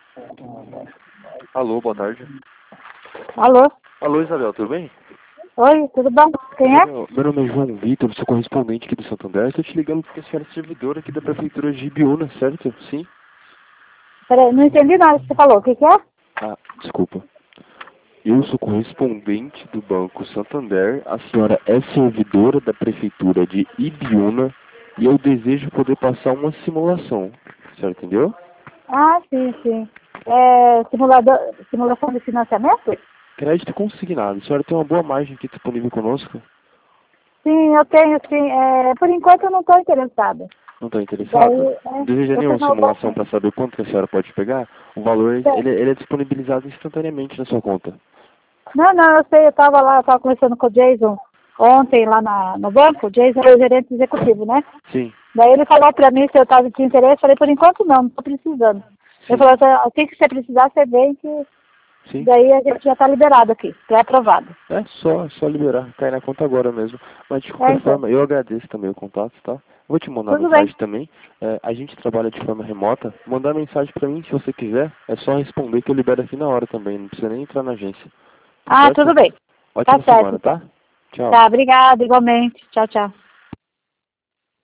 Alô, boa tarde. Alô? Alô, Isabel, tudo bem? Oi, tudo bom? Quem é? Meu nome é João Vitor, sou correspondente aqui do Santander. Estou te ligando porque a senhora é servidora aqui da Prefeitura de Ibiúna, certo? Sim? Peraí, não entendi nada que você falou. O que que é? Ah, desculpa. Eu sou correspondente do Banco Santander. A senhora é servidora da Prefeitura de Ibiúna e eu desejo poder passar uma simulação. A senhora entendeu? Ah, sim, sim. Simulação de financiamento? Crédito consignado. A senhora tem uma boa margem aqui disponível conosco? Sim, eu tenho, sim. Por enquanto eu não estou interessada. Não está Daí, interessado? Não deseja eu fui nenhuma no simulação banco. para saber quanto que a senhora pode pegar? O valor ele é disponibilizado instantaneamente na sua conta. Não, não, eu sei, eu estava lá, eu estava conversando com o Jason ontem lá no banco. O Jason é o gerente executivo, né? Sim, Daí ele falou para mim se eu estava de interesse. Eu falei, por enquanto não estou precisando. Ele sim, falou, assim que você precisar, você vem que sim. daí a gente já está liberado aqui, pré-aprovado. É só liberar, cai na conta agora mesmo. Mas de É, qualquer então. forma, eu agradeço também o contato, tá? Vou te mandar Tudo bem. mensagem também. A gente trabalha de forma remota. Mandar mensagem para mim se você quiser. É só responder que eu libero aqui na hora também. Não precisa nem entrar na agência. Tá Ah, certo? tudo bem. Tá Ótima certo, semana, então. tá? Tchau. Tá, obrigada, igualmente. Tchau, tchau.